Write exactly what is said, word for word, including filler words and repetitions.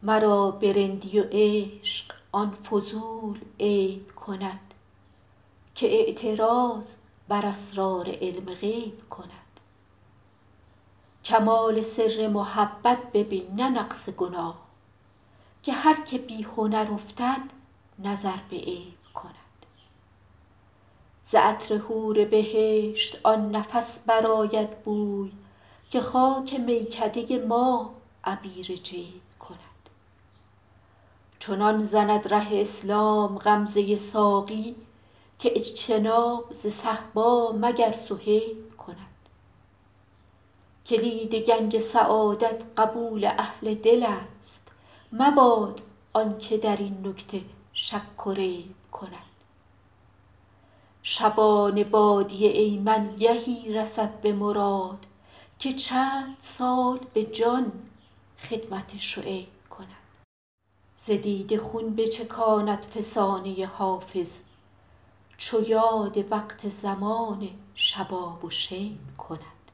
مرا به رندی و عشق آن فضول عیب کند که اعتراض بر اسرار علم غیب کند. کمال سر محبت ببین نه نقص گناه، که هر که بی هنر افتد نظر به عیب کند. ز عطر حور بهشت آن نفس برآید بوی، که خاک میکده ما عبیر جیب کند. چنان زند ره اسلام غمزه ساقی، که اجتناب ز صهبا مگر صهیب کند. کلید گنج سعادت قبول اهل دل است، مباد آن که در این نکته شک و ریب کند. شبان بادیه ایمن گهی رسد به مراد، که چند سال به جان خدمت شعیب کند. ز دیده خون بچکاند فسانه حافظ، چو یاد وقت زمان شباب و شیب کند.